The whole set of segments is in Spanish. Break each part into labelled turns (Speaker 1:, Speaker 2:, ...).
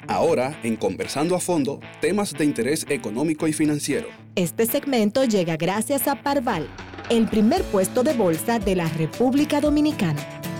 Speaker 1: Ahora, en Conversando a Fondo, temas de interés económico y financiero.
Speaker 2: Este segmento llega gracias a Parval, el primer puesto de bolsa de la República Dominicana.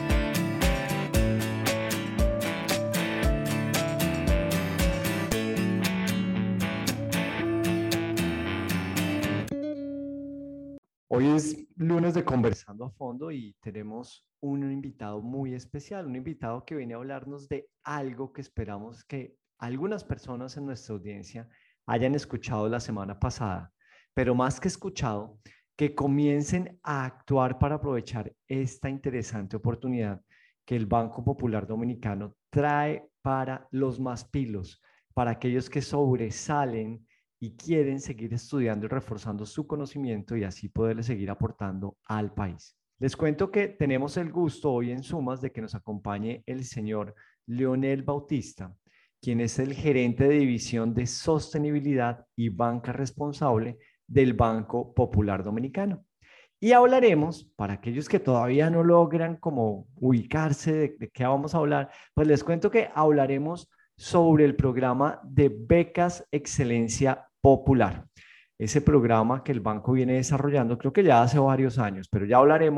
Speaker 3: Hoy es lunes de Conversando a Fondo y tenemos un invitado muy especial, un invitado que viene a hablarnos de algo que esperamos que algunas personas en nuestra audiencia hayan escuchado la semana pasada, pero más que escuchado, que comiencen a actuar para aprovechar esta interesante oportunidad que el Banco Popular Dominicano trae para los más pilos, para aquellos que sobresalen y quieren seguir estudiando y reforzando su conocimiento y así poderle seguir aportando al país. Les cuento que tenemos el gusto hoy en Sumas de que nos acompañe el señor Leonel Bautista, quien es el gerente de división de sostenibilidad y banca responsable del Banco Popular Dominicano. Y hablaremos, para aquellos que todavía no logran como ubicarse de qué vamos a hablar, pues les cuento que hablaremos sobre el programa de becas Excelencia Popular. Ese programa que el banco viene desarrollando, creo que ya hace varios años, pero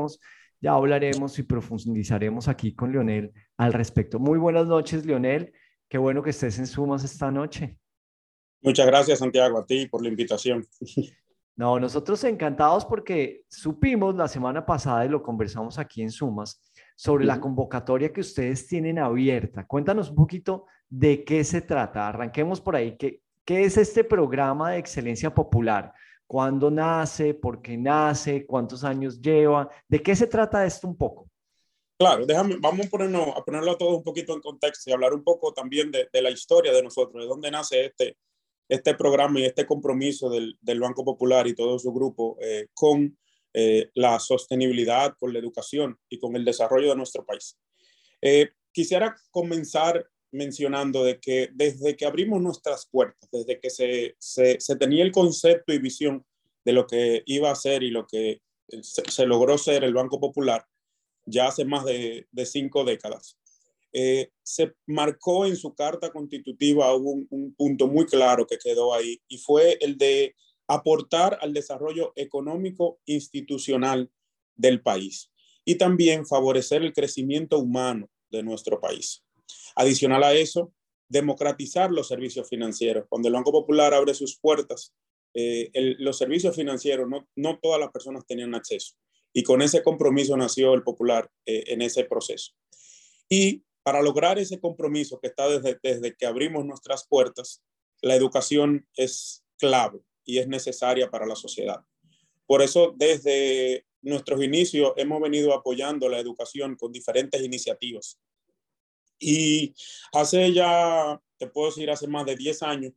Speaker 3: ya hablaremos y profundizaremos aquí con Leonel al respecto. Muy buenas noches, Leonel. Qué bueno que estés en Sumas esta noche.
Speaker 4: Muchas gracias, Santiago, a ti por la invitación.
Speaker 3: No, nosotros encantados porque supimos la semana pasada y lo conversamos aquí en Sumas sobre la convocatoria que ustedes tienen abierta. Cuéntanos un poquito de qué se trata. Arranquemos por ahí. ¿Qué es este programa de excelencia popular? ¿Cuándo nace? ¿Por qué nace? ¿Cuántos años lleva? ¿De qué se trata esto un poco?
Speaker 4: Claro, vamos a ponerlo a todos un poquito en contexto y hablar un poco también de la historia de nosotros, de dónde nace este programa y este compromiso del Banco Popular y todo su grupo con la sostenibilidad, con la educación y con el desarrollo de nuestro país. Quisiera comenzar mencionando de que desde que abrimos nuestras puertas, desde que se tenía el concepto y visión de lo que iba a ser y lo que se logró ser el Banco Popular, ya hace más de 5 décadas, se marcó en su carta constitutiva un punto muy claro que quedó ahí y fue el de aportar al desarrollo económico institucional del país y también favorecer el crecimiento humano de nuestro país. Adicional a eso, democratizar los servicios financieros. Cuando el Banco Popular abre sus puertas, los servicios financieros no todas las personas tenían acceso y con ese compromiso nació el Popular en ese proceso. Y para lograr ese compromiso que está desde que abrimos nuestras puertas, la educación es clave y es necesaria para la sociedad. Por eso, desde nuestros inicios, hemos venido apoyando la educación con diferentes iniciativas. Y te puedo decir, hace más de 10 años,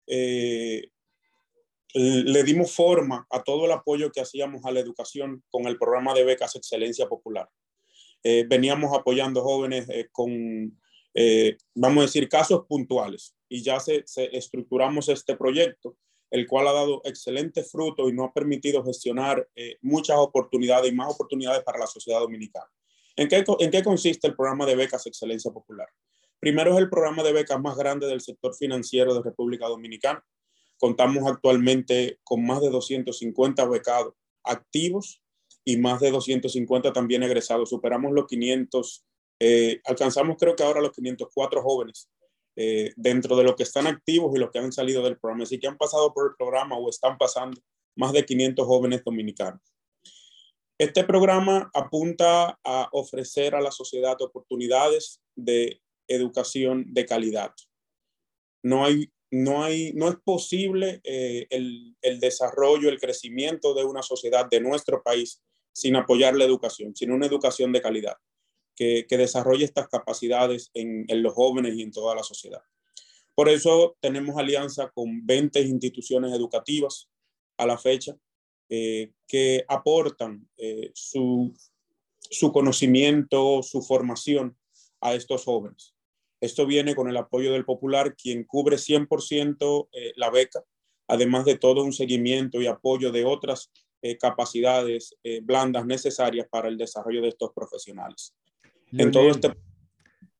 Speaker 4: le dimos forma a todo el apoyo que hacíamos a la educación con el programa de becas Excelencia Popular. Veníamos apoyando jóvenes vamos a decir, casos puntuales y ya estructuramos este proyecto, el cual ha dado excelentes frutos y nos ha permitido gestionar muchas oportunidades y más oportunidades para la sociedad dominicana. ¿En qué consiste el programa de becas Excelencia Popular? Primero, es el programa de becas más grande del sector financiero de República Dominicana. Contamos actualmente con más de 250 becados activos y más de 250 también egresados. Superamos los 500, alcanzamos creo que ahora los 504 jóvenes dentro de los que están activos y los que han salido del programa. Así que han pasado por el programa o están pasando más de 500 jóvenes dominicanos. Este programa apunta a ofrecer a la sociedad oportunidades de educación de calidad. No es posible el desarrollo, el crecimiento de una sociedad de nuestro país sin apoyar la educación, sin una educación de calidad que desarrolle estas capacidades en los jóvenes y en toda la sociedad. Por eso tenemos alianza con 20 instituciones educativas a la fecha que aportan su conocimiento, su formación a estos jóvenes. Esto viene con el apoyo del Popular, quien cubre 100% la beca, además de todo un seguimiento y apoyo de otras capacidades blandas necesarias para el desarrollo de estos profesionales.
Speaker 3: Leonel,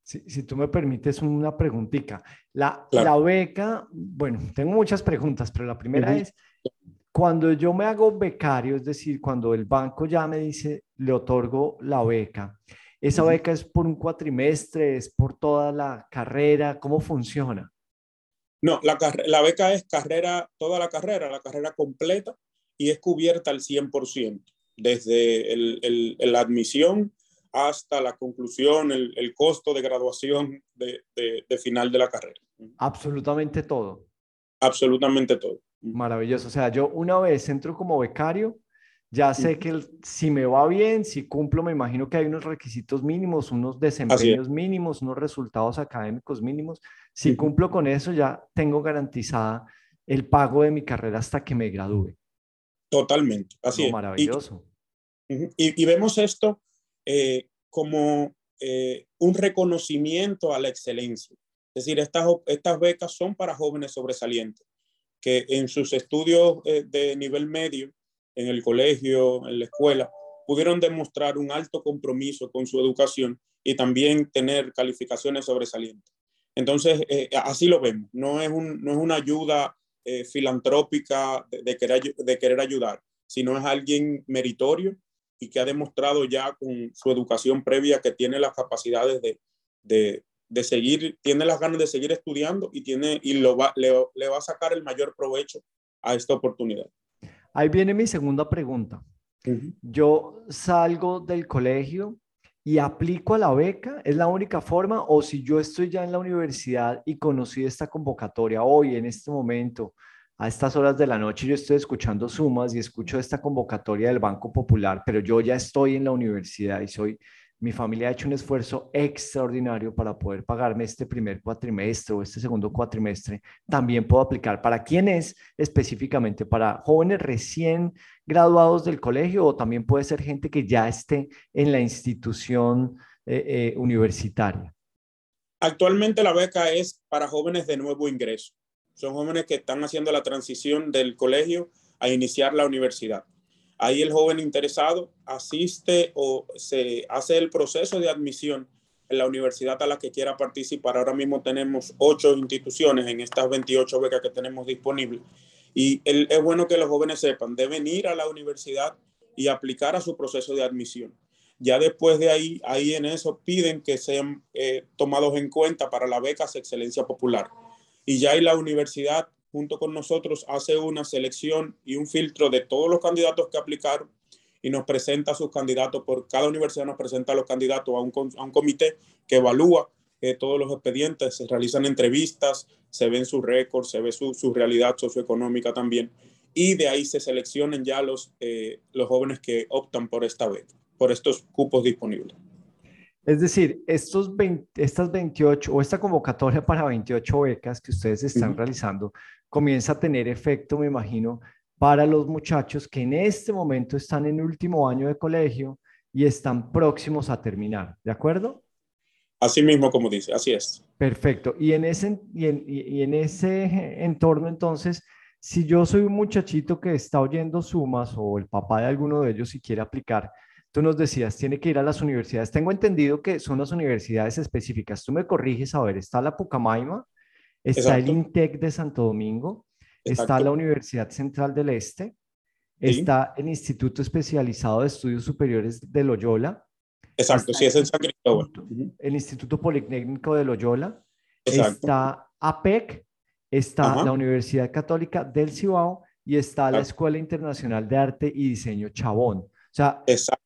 Speaker 3: Si tú me permites una preguntita. La
Speaker 4: Claro.
Speaker 3: beca, bueno, tengo muchas preguntas, pero la primera
Speaker 4: Ujú,
Speaker 3: es, cuando yo me hago becario, es decir, cuando el banco ya me dice, le otorgo la beca, ¿esa
Speaker 4: ujú.
Speaker 3: beca es por un cuatrimestre, es por toda la carrera? ¿Cómo funciona?
Speaker 4: No, la beca es toda la carrera completa, y es cubierta al 100%, desde la admisión hasta la conclusión, el costo de graduación de final de la carrera.
Speaker 3: Absolutamente todo.
Speaker 4: Absolutamente todo.
Speaker 3: Maravilloso. O sea, yo una vez entro como becario, ya sé que si me va bien, si cumplo, me imagino que hay unos requisitos mínimos, unos
Speaker 4: Así es.
Speaker 3: desempeños mínimos, unos resultados académicos mínimos. Si cumplo con eso, ya tengo garantizada el pago de mi carrera hasta que me gradúe.
Speaker 4: Totalmente, así
Speaker 3: No,
Speaker 4: es. Y,
Speaker 3: maravilloso.
Speaker 4: y vemos esto como un reconocimiento a la excelencia. Es decir, estas becas son para jóvenes sobresalientes que en sus estudios de nivel medio, en el colegio, en la escuela, pudieron demostrar un alto compromiso con su educación y también tener calificaciones sobresalientes. Entonces, así lo vemos. No es una ayuda filantrópica de querer ayudar, sino es alguien meritorio y que ha demostrado ya con su educación previa que tiene las capacidades de seguir, tiene las ganas de seguir estudiando y le va a sacar el mayor provecho a esta oportunidad.
Speaker 3: Ahí viene mi segunda pregunta.
Speaker 4: Uh -huh.
Speaker 3: Yo salgo del colegio y aplico a la beca, ¿es la única forma? O si yo estoy ya en la universidad y conocí esta convocatoria hoy, en este momento, a estas horas de la noche, yo estoy escuchando Sumas y escucho esta convocatoria del Banco Popular, pero yo ya estoy en la universidad y mi familia ha hecho un esfuerzo extraordinario para poder pagarme este primer cuatrimestre o este segundo cuatrimestre. También puedo aplicar. ¿Para quién es específicamente? ¿Para jóvenes recién graduados del colegio o también puede ser gente que ya esté en la institución universitaria?
Speaker 4: Actualmente la beca es para jóvenes de nuevo ingreso. Son jóvenes que están haciendo la transición del colegio a iniciar la universidad. Ahí el joven interesado asiste o se hace el proceso de admisión en la universidad a la que quiera participar. Ahora mismo tenemos 8 instituciones en estas 28 becas que tenemos disponibles. Y es bueno que los jóvenes sepan, deben ir a la universidad y aplicar a su proceso de admisión. Ya después de ahí en eso piden que sean tomados en cuenta para la beca Excelencia Popular. Y ya ahí la universidad, junto con nosotros, hace una selección y un filtro de todos los candidatos que aplicaron y nos presenta a sus candidatos. Por cada universidad nos presenta a los candidatos a un comité que evalúa todos los expedientes, se realizan entrevistas, se ven sus récords, se ve su realidad socioeconómica también. Y de ahí se seleccionan ya los jóvenes que optan por esta beca, por estos cupos disponibles.
Speaker 3: Es decir, estas 28 o esta convocatoria para 28 becas que ustedes están realizando comienza a tener efecto, me imagino, para los muchachos que en este momento están en último año de colegio y están próximos a terminar, ¿de acuerdo?
Speaker 4: Así mismo como dice, así es.
Speaker 3: Perfecto. Y en ese entorno, entonces, si yo soy un muchachito que está oyendo Sumas o el papá de alguno de ellos y quiere aplicar, tú nos decías, tiene que ir a las universidades. Tengo entendido que son las universidades específicas. Tú me corriges, a ver, está la Pucamaima, está el
Speaker 4: Exacto,
Speaker 3: INTEC de Santo Domingo, está la
Speaker 4: exacto.
Speaker 3: Universidad Central del Este,
Speaker 4: Sí,
Speaker 3: está el Instituto Especializado de Estudios Superiores de Loyola,
Speaker 4: exacto,
Speaker 3: está
Speaker 4: sí, es en San Cristóbal.
Speaker 3: El Instituto Politécnico de Loyola,
Speaker 4: Exacto.
Speaker 3: está APEC, está
Speaker 4: Ajá,
Speaker 3: la Universidad Católica del Cibao y está la
Speaker 4: exacto,
Speaker 3: Escuela Internacional de Arte y Diseño Chabón. O sea,
Speaker 4: exacto.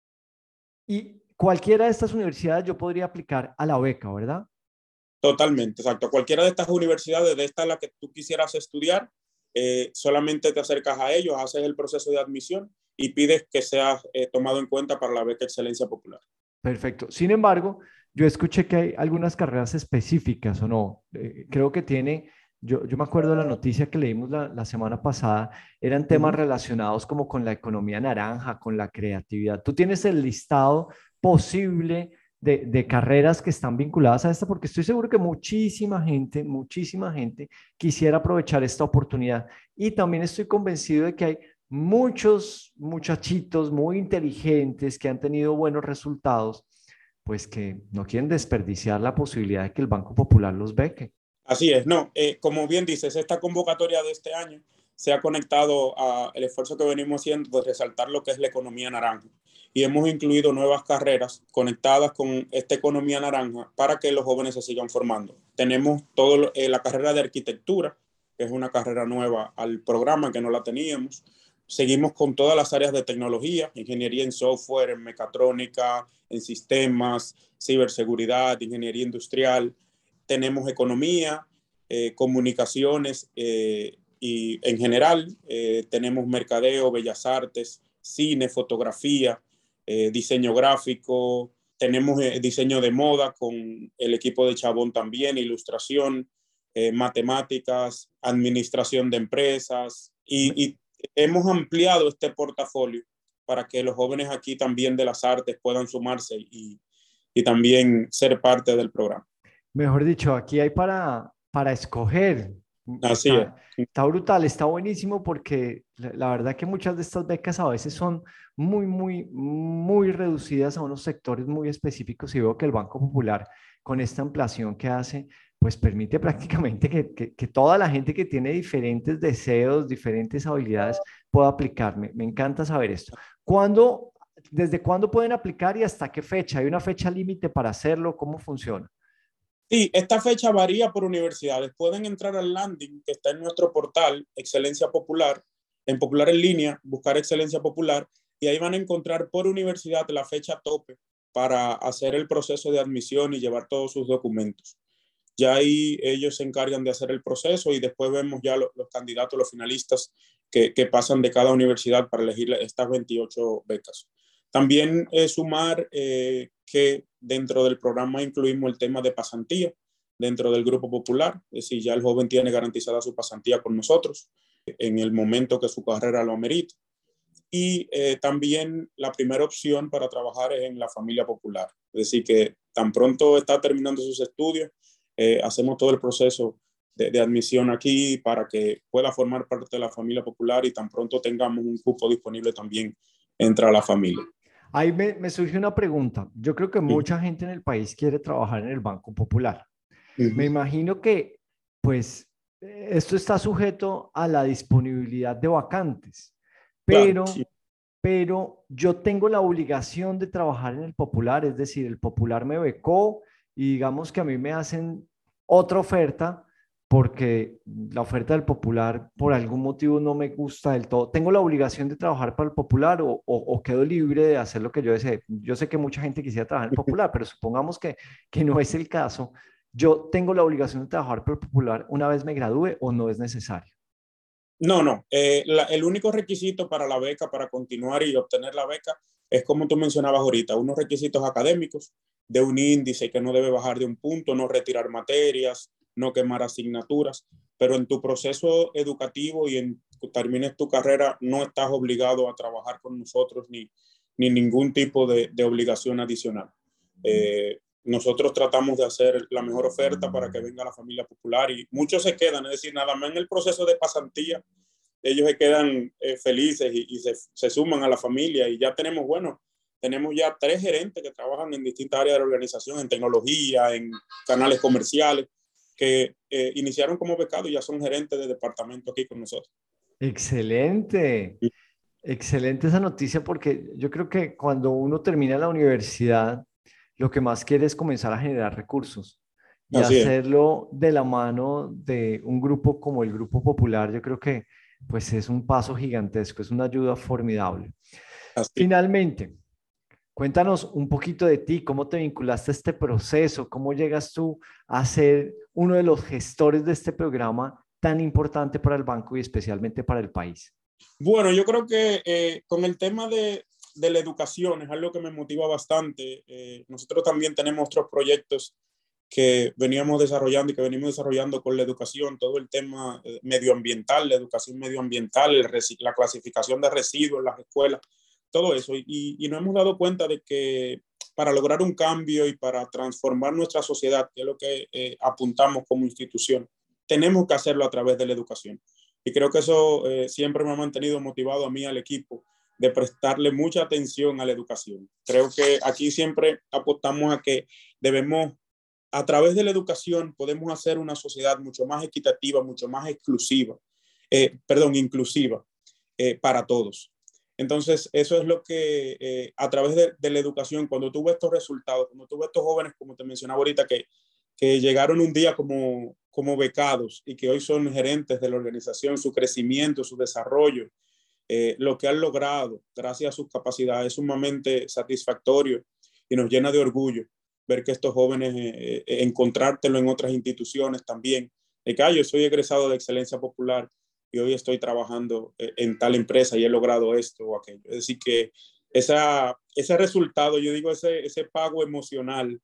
Speaker 3: y cualquiera de estas universidades yo podría aplicar a la beca, ¿verdad?
Speaker 4: Totalmente, exacto. Cualquiera de estas universidades, de esta la que tú quisieras estudiar, solamente te acercas a ellos, haces el proceso de admisión y pides que seas tomado en cuenta para la beca Excelencia Popular.
Speaker 3: Perfecto. Sin embargo, yo escuché que hay algunas carreras específicas o no. Creo que tiene, yo me acuerdo de la noticia que leímos la semana pasada, eran temas relacionados como con la economía naranja, con la creatividad. ¿Tú tienes el listado posible de carreras que están vinculadas a esta? Porque estoy seguro que muchísima gente quisiera aprovechar esta oportunidad. Y también estoy convencido de que hay muchos muchachitos muy inteligentes que han tenido buenos resultados pues que no quieren desperdiciar la posibilidad de que el Banco Popular los beque.
Speaker 4: Así es, no, como bien dices, esta convocatoria de este año se ha conectado al esfuerzo que venimos haciendo de resaltar lo que es la economía naranja. Y hemos incluido nuevas carreras conectadas con esta economía naranja para que los jóvenes se sigan formando. Tenemos la carrera de arquitectura, que es una carrera nueva al programa que no la teníamos. Seguimos con todas las áreas de tecnología, ingeniería en software, en mecatrónica, en sistemas, ciberseguridad, ingeniería industrial. Tenemos economía, comunicaciones y en general tenemos mercadeo, bellas artes, cine, fotografía, diseño gráfico, tenemos diseño de moda con el equipo de Chabón también, ilustración, matemáticas, administración de empresas y hemos ampliado este portafolio para que los jóvenes aquí también de las artes puedan sumarse y también ser parte del programa.
Speaker 3: Mejor dicho, aquí hay para escoger.
Speaker 4: Así es.
Speaker 3: Está brutal, está buenísimo porque la verdad que muchas de estas becas a veces son muy reducidas a unos sectores muy específicos y veo que el Banco Popular con esta ampliación que hace, pues permite prácticamente que toda la gente que tiene diferentes deseos, diferentes habilidades pueda aplicar. Me encanta saber esto. ¿Desde cuándo pueden aplicar y hasta qué fecha? ¿Hay una fecha límite para hacerlo? ¿Cómo funciona?
Speaker 4: Sí, esta fecha varía por universidades. Pueden entrar al landing que está en nuestro portal, Excelencia Popular, en Popular en línea, buscar Excelencia Popular, y ahí van a encontrar por universidad la fecha tope para hacer el proceso de admisión y llevar todos sus documentos. Ya ahí ellos se encargan de hacer el proceso y después vemos ya los candidatos, los finalistas que pasan de cada universidad para elegir estas 28 becas. También sumar que dentro del programa incluimos el tema de pasantía dentro del Grupo Popular, es decir, ya el joven tiene garantizada su pasantía con nosotros en el momento que su carrera lo amerite. Y también la primera opción para trabajar es en la familia popular, es decir, que tan pronto está terminando sus estudios, hacemos todo el proceso de admisión aquí para que pueda formar parte de la familia popular y tan pronto tengamos un cupo disponible también entra a la familia.
Speaker 3: Ahí me surge una pregunta. Yo creo que mucha gente en el país quiere trabajar en el Banco Popular. Me imagino que, pues, esto está sujeto a la disponibilidad de vacantes, pero,
Speaker 4: Claro, sí.
Speaker 3: pero yo tengo la obligación de trabajar en el Popular, es decir, el Popular me becó y digamos que a mí me hacen otra oferta porque la oferta del Popular por algún motivo no me gusta del todo. ¿Tengo la obligación de trabajar para el Popular o quedo libre de hacer lo que yo desee? Yo sé que mucha gente quisiera trabajar en el Popular, pero supongamos que no es el caso. ¿Yo tengo la obligación de trabajar para el Popular una vez me gradúe o no es necesario?
Speaker 4: No. El único requisito para la beca, para continuar y obtener la beca, es como tú mencionabas ahorita, unos requisitos académicos de un índice que no debe bajar de un punto, no retirar materias, no quemar asignaturas, pero en tu proceso educativo y en que termines tu carrera no estás obligado a trabajar con nosotros ni ningún tipo de obligación adicional. Nosotros tratamos de hacer la mejor oferta para que venga la familia popular y muchos se quedan, es decir, nada más en el proceso de pasantía, ellos se quedan felices y se suman a la familia y ya tenemos ya 3 gerentes que trabajan en distintas áreas de la organización, en tecnología, en canales comerciales, que iniciaron como becados y ya son gerentes de departamento aquí con nosotros.
Speaker 3: Excelente, excelente esa noticia porque yo creo que cuando uno termina la universidad, lo que más quiere es comenzar a generar recursos y
Speaker 4: Así es.
Speaker 3: hacerlo de la mano de un grupo como el Grupo Popular. Yo creo que pues es un paso gigantesco, es una ayuda formidable.
Speaker 4: Así.
Speaker 3: Finalmente, cuéntanos un poquito de ti, cómo te vinculaste a este proceso, cómo llegas tú a ser uno de los gestores de este programa tan importante para el banco y especialmente para el país.
Speaker 4: Bueno, yo creo que con el tema de la educación es algo que me motiva bastante. Nosotros también tenemos otros proyectos que veníamos desarrollando y que venimos desarrollando con la educación, todo el tema medioambiental, la educación medioambiental, la clasificación de residuos en las escuelas, todo eso. Y nos hemos dado cuenta de que para lograr un cambio y para transformar nuestra sociedad, que es lo que apuntamos como institución, tenemos que hacerlo a través de la educación. Y creo que eso siempre me ha mantenido motivado a mí, al equipo, de prestarle mucha atención a la educación. Creo que aquí siempre apostamos a que debemos, a través de la educación, podemos hacer una sociedad mucho más equitativa, mucho más inclusiva para todos. Entonces, eso es lo que a través de la educación, cuando tú ves estos resultados, cuando tú ves estos jóvenes, como te mencionaba ahorita, que llegaron un día como becados y que hoy son gerentes de la organización, su crecimiento, su desarrollo, lo que han logrado gracias a sus capacidades es sumamente satisfactorio y nos llena de orgullo ver que estos jóvenes, encontrártelo en otras instituciones también. Yo soy egresado de Excelencia Popular y hoy estoy trabajando en tal empresa y he logrado esto o aquello. Es decir, que ese resultado, yo digo, ese pago emocional,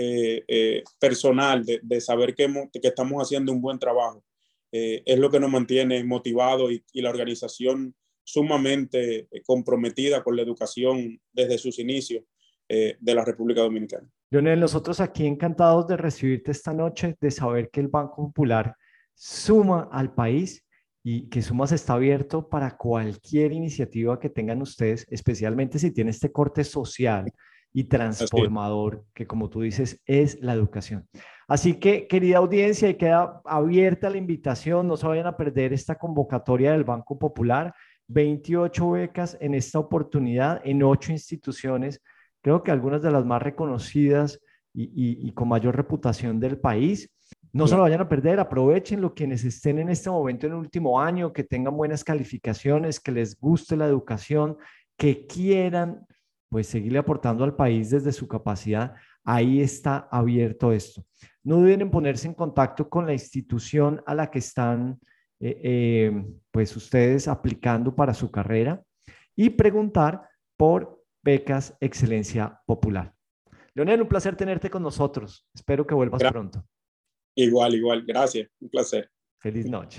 Speaker 4: personal, de saber que estamos haciendo un buen trabajo, es lo que nos mantiene motivados y la organización sumamente comprometida con la educación desde sus inicios de la República Dominicana.
Speaker 3: Leonel, nosotros aquí encantados de recibirte esta noche, de saber que el Banco Popular suma al país y que Sumas está abierto para cualquier iniciativa que tengan ustedes, especialmente si tiene este corte social y transformador, que como tú dices, es la educación. Así que, querida audiencia, y queda abierta la invitación, no se vayan a perder esta convocatoria del Banco Popular, 28 becas en esta oportunidad en 8 instituciones, creo que algunas de las más reconocidas y con mayor reputación del país. No se lo vayan a perder, aprovechenlo quienes estén en este momento en el último año, que tengan buenas calificaciones, que les guste la educación, que quieran pues seguirle aportando al país desde su capacidad. Ahí está abierto esto. No duden en ponerse en contacto con la institución a la que están pues ustedes aplicando para su carrera y preguntar por becas Excelencia Popular. Leonel, un placer tenerte con nosotros. Espero que vuelvas pronto.
Speaker 4: Igual. Gracias. Un placer.
Speaker 3: Feliz noche.